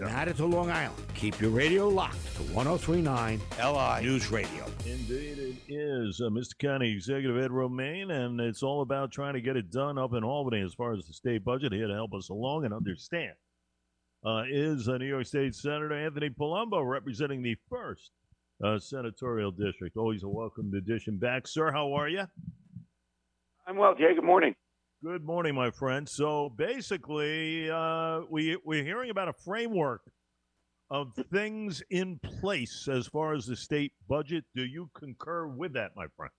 and add it to Long Island. Keep your radio locked to 103.9 LI News Radio. Indeed, it is. Mr. County Executive Ed Romaine, and it's all about trying to get it done up in Albany as far as the state budget. Here to help us along and understand is New York State Senator Anthony Palumbo, representing the 1st Senatorial District. Always a welcome addition back. Sir, how are you? I'm well, Jay. Good morning. Good morning, my friend. So basically, we're hearing about a framework of things in place as far as the state budget. Do you concur with that, my friend?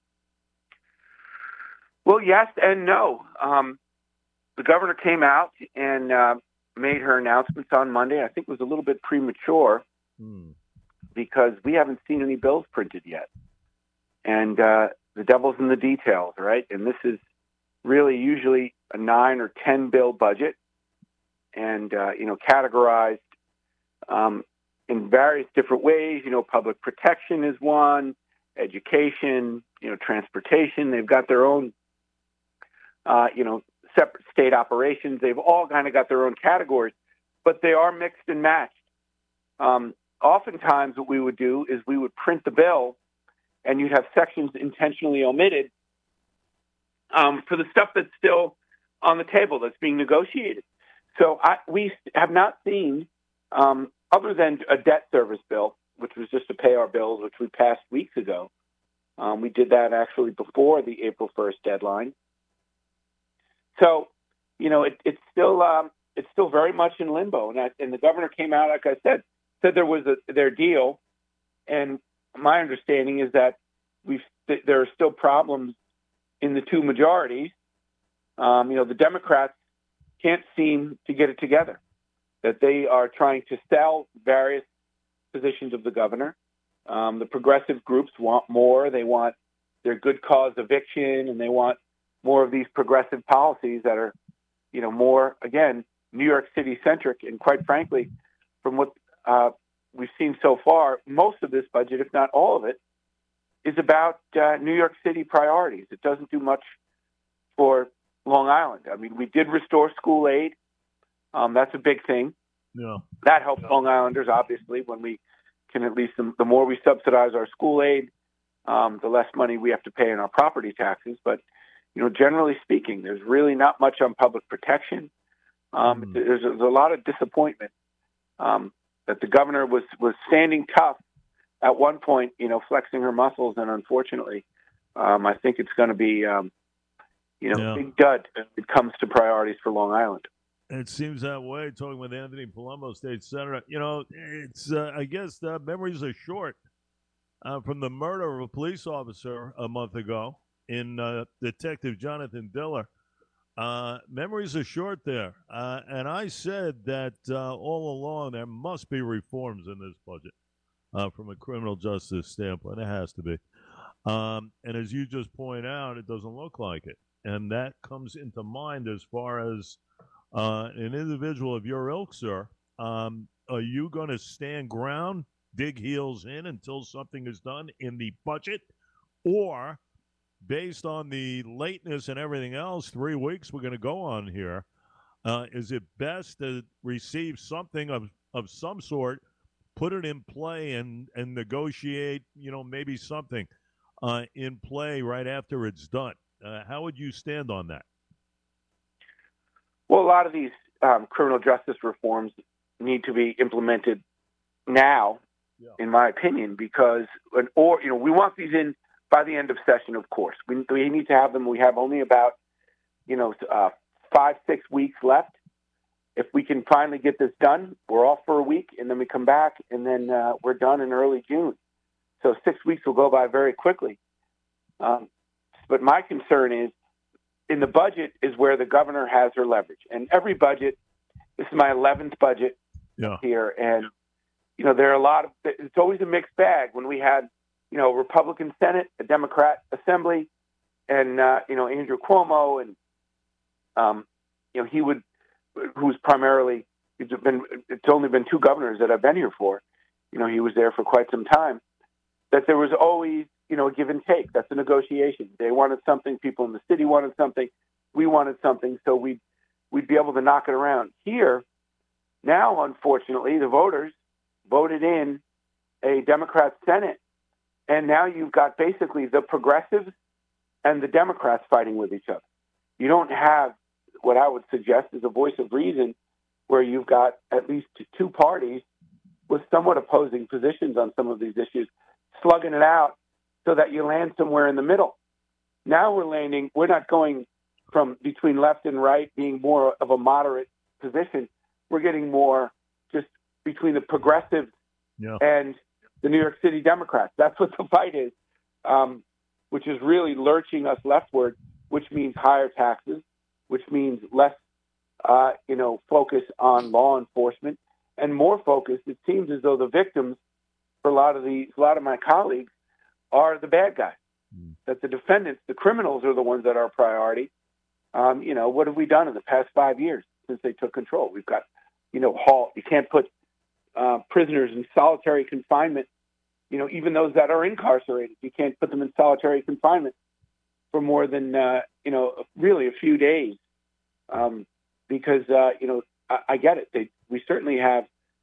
Well, yes and no. The governor came out and made her announcements on Monday. I think it was a little bit premature because we haven't seen any bills printed yet. And the devil's in the details, right? And this is really usually a 9 or 10 bill budget, and categorized in various different ways. Public protection is one, education, transportation. They've got their own, separate state operations. They've all kind of got their own categories, but they are mixed and matched. Oftentimes, what we would do is we would print the bill, and you'd have sections intentionally omitted for the stuff that's still on the table that's being negotiated. So we have not seen, other than a debt service bill, which was just to pay our bills, which we passed weeks ago. We did that actually before the April 1st deadline. So, it's still very much in limbo. And the governor came out, like I said there was their deal. And my understanding is that there are still problems in the two majorities. The Democrats can't seem to get it together, that they are trying to sell various positions of the governor. The progressive groups want more. They want their good cause eviction, and they want more of these progressive policies that are, more, again, New York City centric. And quite frankly, from what we've seen so far, most of this budget, if not all of it, is about New York City priorities. It doesn't do much for Long Island. I mean, we did restore school aid. That's a big thing. Yeah. That helps Long Islanders, obviously, when we can at least, the more we subsidize our school aid, the less money we have to pay in our property taxes. But, generally speaking, there's really not much on public protection. There's a lot of disappointment that the governor was standing tough at one point, flexing her muscles. And unfortunately, I think it's going to be, big dud when it comes to priorities for Long Island. It seems that way. Talking with Anthony Palumbo, state senator, it's I guess memories are short from the murder of a police officer a month ago in Detective Jonathan Diller. Memories are short there, and I said that all along there must be reforms in this budget from a criminal justice standpoint. It has to be, and as you just point out, it doesn't look like it, and that comes into mind as far as an individual of your ilk, sir. Are you going to stand ground, dig heels in until something is done in the budget? Or, based on the lateness and everything else, 3 weeks we're going to go on here, is it best to receive something of some sort, put it in play, and negotiate, maybe something in play right after it's done? How would you stand on that? Well, a lot of these criminal justice reforms need to be implemented now, in my opinion, because, we want these in by the end of session, of course. We need to have them. We have only about, 5-6 weeks left. If we can finally get this done, we're off for a week, and then we come back, and then we're done in early June. So 6 weeks will go by very quickly. But my concern is, in the budget is where the governor has her leverage. And every budget, this is my 11th budget here, and, there are it's always a mixed bag. When we had, Republican Senate, a Democrat Assembly, and, Andrew Cuomo, and, it's only been 2 governors that I've been here for, he was there for quite some time, that there was always, a give and take. That's a negotiation. They wanted something. People in the city wanted something. We wanted something. So we'd be able to knock it around. Here, Now, unfortunately, the voters voted in a Democrat Senate, and now you've got basically the progressives and the Democrats fighting with each other. You don't have what I would suggest is a voice of reason, where you've got at least two parties with somewhat opposing positions on some of these issues, slugging it out so that you land somewhere in the middle. Now we're not going from between left and right being more of a moderate position. We're getting more just between the progressives and the New York City Democrats. That's what the fight is, which is really lurching us leftward, which means higher taxes, which means less, focus on law enforcement, and more focus. It seems as though the victims for a lot of my colleagues are the bad guys. That the defendants, the criminals, are the ones that are a priority. What have we done in the past 5 years since they took control? We've got, halt. You can't put prisoners in solitary confinement. Even those that are incarcerated, you can't put them in solitary confinement for more than really a few days, because I get it. We certainly have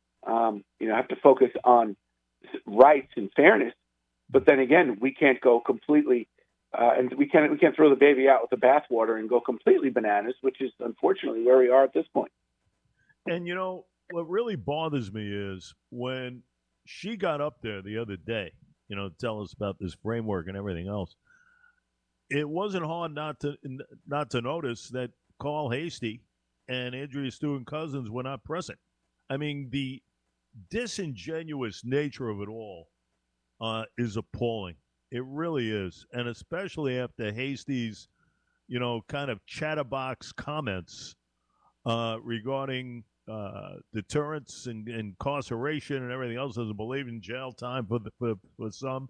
to focus on rights and fairness, but then again, we can't go completely, and we can't throw the baby out with the bathwater and go completely bananas, which is unfortunately where we are at this point. And what really bothers me is when she got up there the other day, to tell us about this framework and everything else. It wasn't hard not to notice that Carl Heastie and Andrea Stewart-Cousins were not present. I mean, the disingenuous nature of it all is appalling. It really is, and especially after Hastie's, kind of chatterbox comments regarding deterrence and incarceration and everything else. Doesn't believe in jail time for some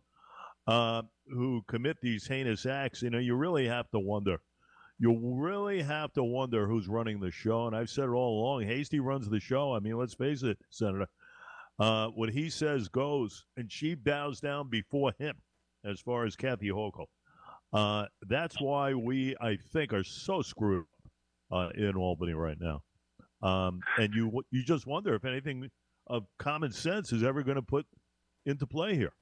who commit these heinous acts. You really have to wonder. You really have to wonder who's running the show. And I've said it all along. Heastie runs the show. I mean, let's face it, Senator. What he says goes, and she bows down before him as far as Kathy Hochul. That's why we, I think, are so screwed in Albany right now. And you just wonder if anything of common sense is ever going to put into play here.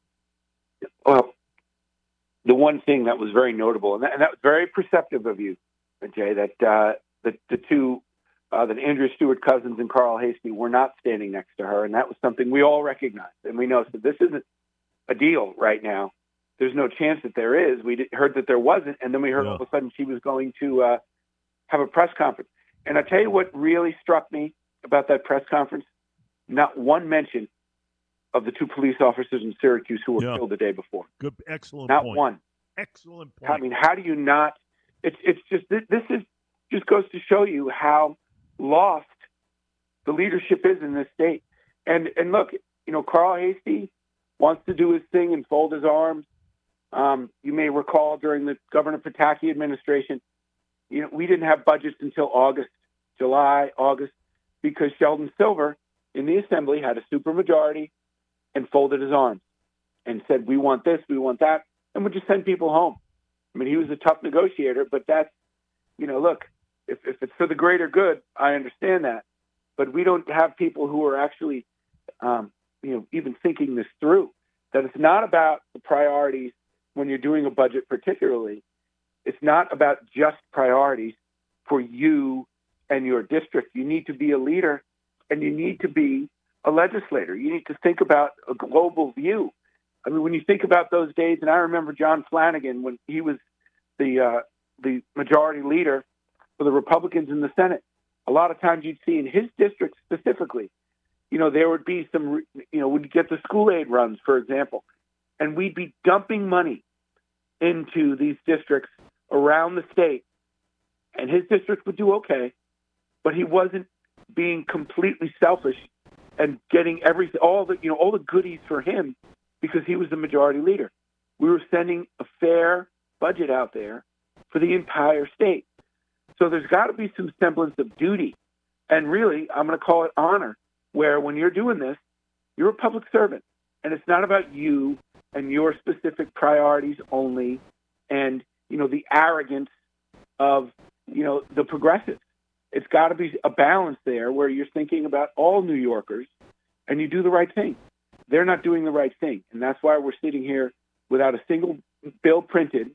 Well, the one thing that was very notable, and that was very perceptive of you, Jay, that the two, that Andrea Stewart-Cousins and Carl Heastie were not standing next to her, and that was something we all recognized. And we know that this isn't a deal right now. There's no chance that there is. We heard that there wasn't, and then we heard all of a sudden she was going to have a press conference. And I'll tell you what really struck me about that press conference. Not one mention of the two police officers in Syracuse who were killed the day before. Good, excellent not point. Not one. Excellent point. I mean, how do you not? It's just just goes to show you how lost the leadership is in this state. And look, Carl Heastie wants to do his thing and fold his arms. You may recall during the Governor Pataki administration, we didn't have budgets until July, August, because Sheldon Silver in the Assembly had a supermajority and folded his arms and said, we want this, we want that, and would just send people home. I mean, he was a tough negotiator, but that's, look, if it's for the greater good, I understand that. But we don't have people who are actually, even thinking this through, that it's not about the priorities when you're doing a budget particularly. It's not about just priorities for you and your district. You need to be a leader, and you need to be a legislator. You need to think about a global view. I mean, when you think about those days, and I remember John Flanagan when he was the majority leader for the Republicans in the Senate, a lot of times you'd see in his district specifically, there would be some, we'd get the school aid runs, for example, and we'd be dumping money into these districts around the state, and his district would do okay, but he wasn't being completely selfish and getting everything, all the goodies for him because he was the majority leader. We were sending a fair budget out there for the entire state. So there's got to be some semblance of duty, and really, I'm going to call it honor, where when you're doing this, you're a public servant, and it's not about you and your specific priorities only, and the arrogance of the progressives. it's got to be a balance there where you're thinking about all New Yorkers and you do the right thing. They're not doing the right thing. And that's why we're sitting here without a single bill printed.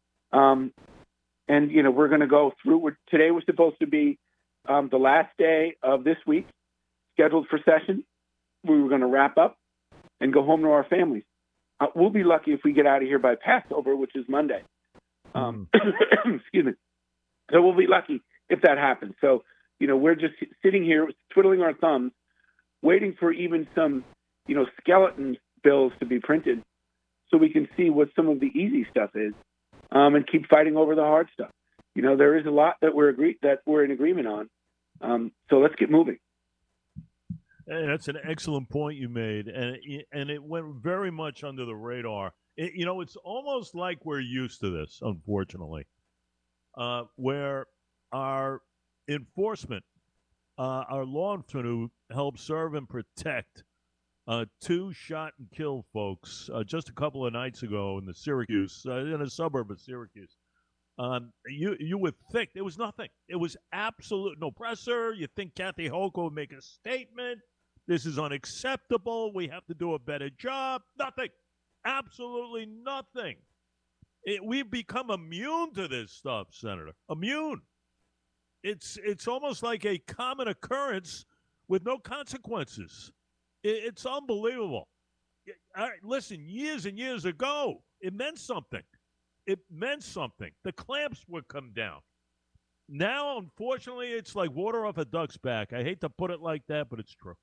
And, we're going to go through. Today was supposed to be the last day of this week, scheduled for session. We were going to wrap up and go home to our families. We'll be lucky if we get out of here by Passover, which is Monday. Excuse me. So we'll be lucky if that happens. So, we're just sitting here twiddling our thumbs, waiting for even some, skeleton bills to be printed so we can see what some of the easy stuff is, and keep fighting over the hard stuff. There is a lot that we're in agreement on. So let's get moving. Hey, that's an excellent point you made, and it went very much under the radar. It's almost like we're used to this, unfortunately, where our enforcement, our law enforcement who help serve and protect two shot and kill folks just a couple of nights ago in in a suburb of Syracuse. You would think there was nothing. It was absolute no presser. You think Kathy Hochul would make a statement. This is unacceptable. We have to do a better job. Nothing. Absolutely nothing. We've become immune to this stuff, Senator. Immune. It's almost like a common occurrence with no consequences. It's unbelievable. Listen, years and years ago, it meant something. It meant something. The clamps would come down. Now, unfortunately, it's like water off a duck's back. I hate to put it like that, but it's true.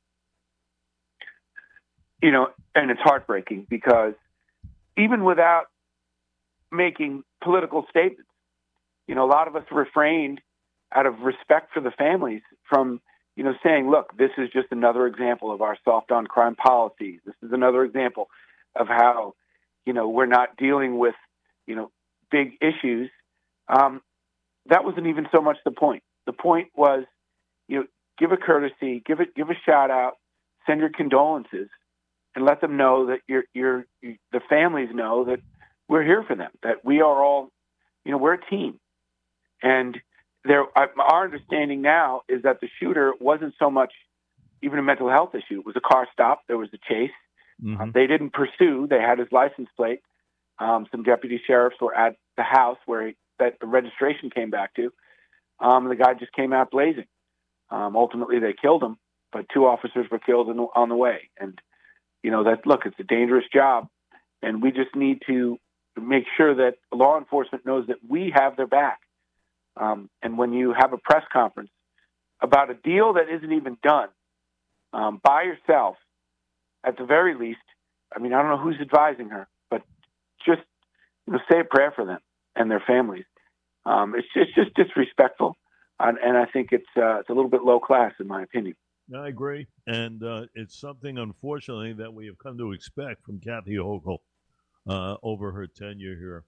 And it's heartbreaking because even without making political statements, a lot of us refrained out of respect for the families from, saying, look, this is just another example of our soft on crime policies. This is another example of how, we're not dealing with, big issues. That wasn't even so much the point. The point was, give a courtesy, give a shout out, send your condolences, and let them know that the families know that we're here for them, that we are all, we're a team. And our understanding now is that the shooter wasn't so much even a mental health issue. It was a car stop. There was a chase. Mm-hmm. They didn't pursue. They had his license plate. Some deputy sheriffs were at the house where the registration came back to. The guy just came out blazing. Ultimately, they killed him, but two officers were killed on the way. And, it's a dangerous job. And we just need to make sure that law enforcement knows that we have their back. And when you have a press conference about a deal that isn't even done by yourself, at the very least, I don't know who's advising her, but just say a prayer for them and their families. It's just disrespectful, and I think it's a little bit low class, in my opinion. I agree, and it's something, unfortunately, that we have come to expect from Kathy Hochul over her tenure here.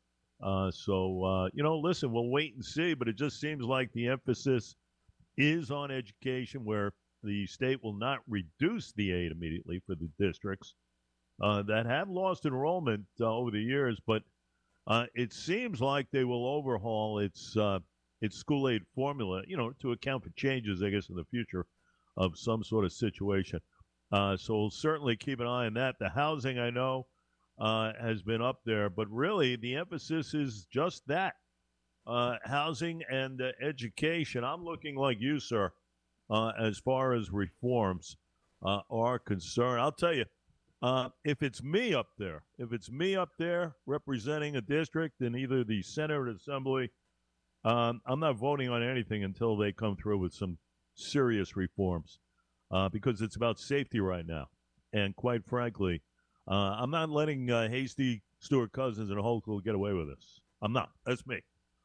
Listen, we'll wait and see, but it just seems like the emphasis is on education, where the state will not reduce the aid immediately for the districts that have lost enrollment over the years, but it seems like they will overhaul its school aid formula, to account for changes, I guess, in the future of some sort of situation. So we'll certainly keep an eye on that. The housing, I know, has been up there, but really the emphasis is just that, housing and education. I'm looking like you, sir, as far as reforms are concerned. I'll tell you, if it's me up there representing a district in either the Senate or the Assembly, I'm not voting on anything until they come through with some serious reforms, because it's about safety right now. And quite frankly, I'm not letting hasty Stewart Cousins and Hochul get away with this. I'm not. That's me.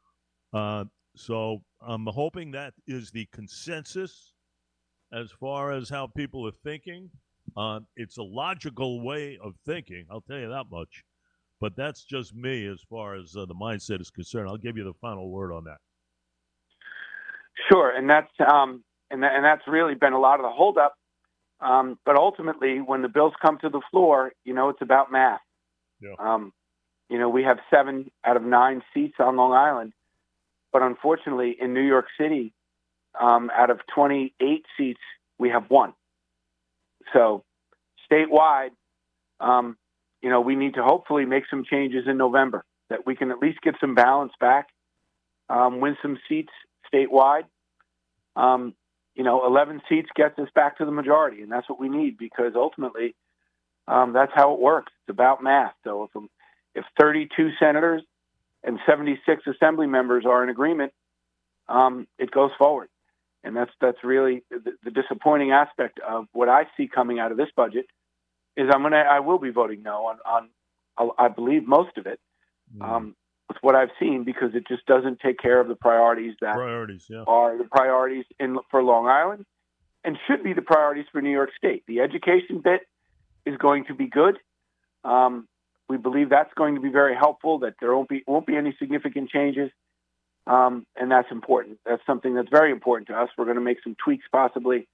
So I'm hoping that is the consensus as far as how people are thinking. It's a logical way of thinking, I'll tell you that much. But that's just me as far as the mindset is concerned. I'll give you the final word on that. Sure, and that's really been a lot of the holdup. But ultimately, when the bills come to the floor, it's about math. Yeah. We have 7 out of 9 seats on Long Island, but unfortunately, in New York City, out of 28 seats, we have one. So statewide, we need to hopefully make some changes in November that we can at least get some balance back, win some seats statewide. 11 seats gets us back to the majority, and that's what we need because ultimately that's how it works. It's about math. So if 32 senators and 76 assembly members are in agreement, it goes forward. And that's really the disappointing aspect of what I see coming out of this budget is I will be voting no on I believe most of it with what I've seen because it just doesn't take care of the priorities that are the priorities for Long Island and should be the priorities for New York State. The education bit is going to be good. We believe that's going to be very helpful, that there won't be any significant changes. And that's important. That's something that's very important to us. We're going to make some tweaks possibly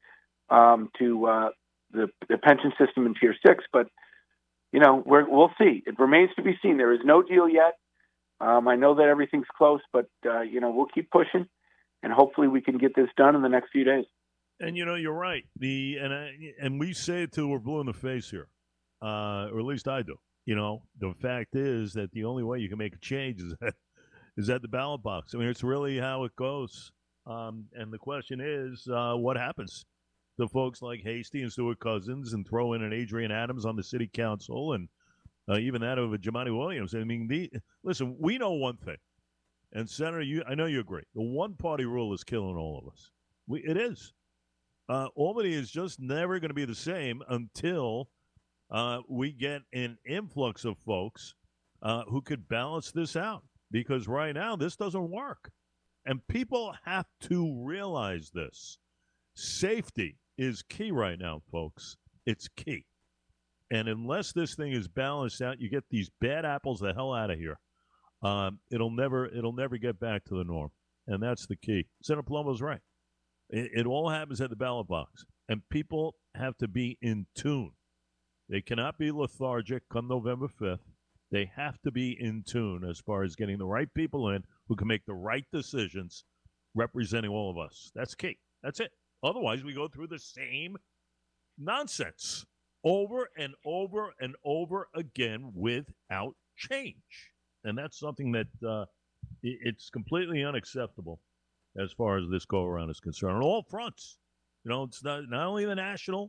to the pension system in Tier 6, but we'll see. It remains to be seen. There is no deal yet. I know that everything's close, but we'll keep pushing, and hopefully we can get this done in the next few days. And you're right. And we say it till we're blue in the face here, or at least I do. The fact is that the only way you can make a change is at the ballot box. I mean, it's really how it goes. And the question is, what happens to folks like Hasty and Stuart Cousins and throw in an Adrian Adams on the city council and even that of a Jumaane Williams? I mean, listen, we know one thing. And, Senator, I know you agree. The one-party rule is killing all of us. It is. Albany is just never going to be the same until we get an influx of folks who could balance this out. Because right now, this doesn't work. And people have to realize this. Safety is key right now, folks. It's key. And unless this thing is balanced out, you get these bad apples the hell out of here. It'll never get back to the norm. And that's the key. Senator Palomo's right. It all happens at the ballot box. And people have to be in tune. They cannot be lethargic come November 5th. They have to be in tune as far as getting the right people in who can make the right decisions representing all of us. That's key. That's it. Otherwise, we go through the same nonsense over and over and over again without change. And that's something that it's completely unacceptable as far as this go-around is concerned on all fronts. It's not only the national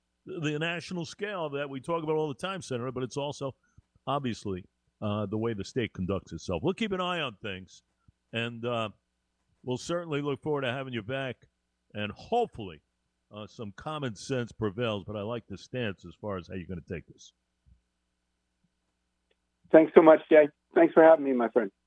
scale that we talk about all the time, Senator, but it's also obviously the way the state conducts itself. We'll keep an eye on things, and we'll certainly look forward to having you back, and hopefully some common sense prevails, but I like the stance as far as how you're going to take this. Thanks so much, Jay. Thanks for having me, my friend.